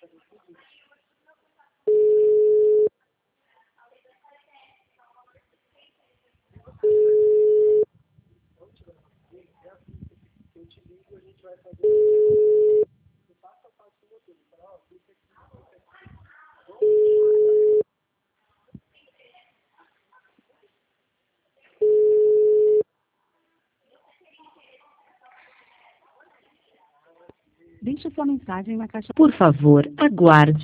Deixe sua mensagem na caixa. Por favor, aguarde.